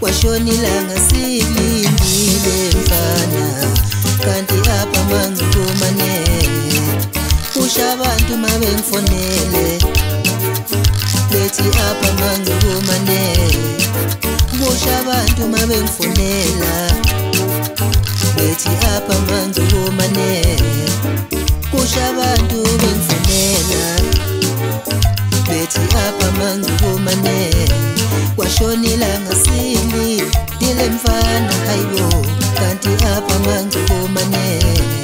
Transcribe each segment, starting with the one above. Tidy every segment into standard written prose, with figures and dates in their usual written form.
kwashonila ngasilindile mfana kanti apha mangikumane kusha abantu mabengifonele bethi apha mangikumane kusha abantu mabengifonela bethi apha mangikumane kusha abantu bengifonela bethi apha mangikumane kwashonila ngasilindile mfana hayibo kanti apha mangikumane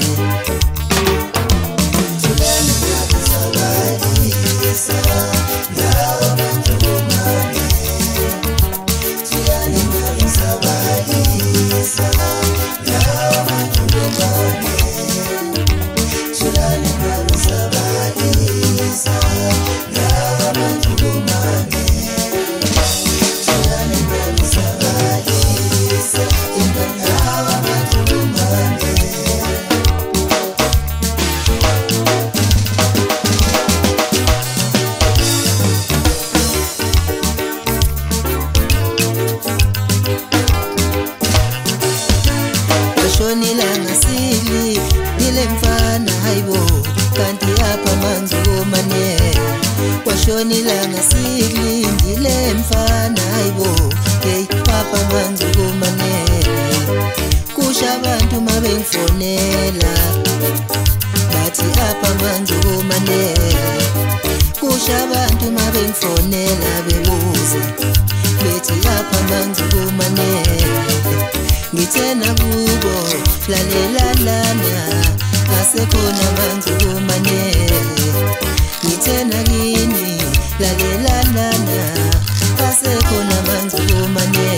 kwashonila ngasilindile mfana hayibo kanti apha mangikumane kwashonila ngasilindile mfana hayibo hey apha mangikumane kusha abantu mabengifonela bathi apha mangikumane kusha abantu mabengifonela bebuza bethi apha mangikumane ngithena kubo lalela lana asekhona mangikumane ngithena kini lalela lana asekhona mangikumane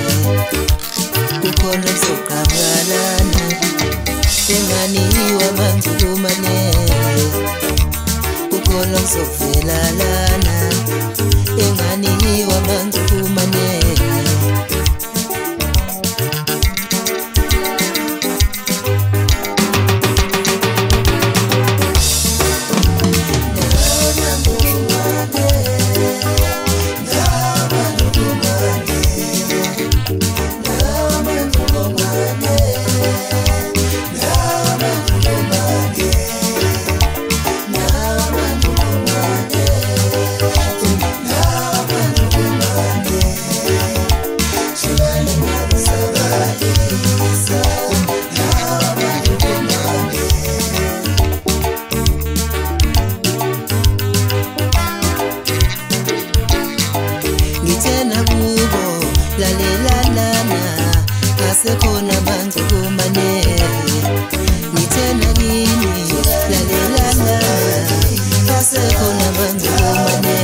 kukhona soqhabalana enganiwa mangikumane kukhona sokuvelalana enganiwa mangikumane ngithena kubo lalela lana asekhona mangikumane ngithena kini lalela lana asekhona mangikumane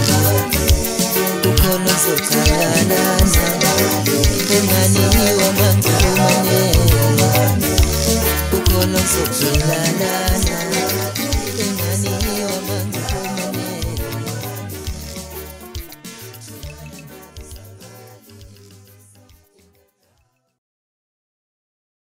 kukhona soqhabalana enganiwa mangikumane kukhona sokuvelana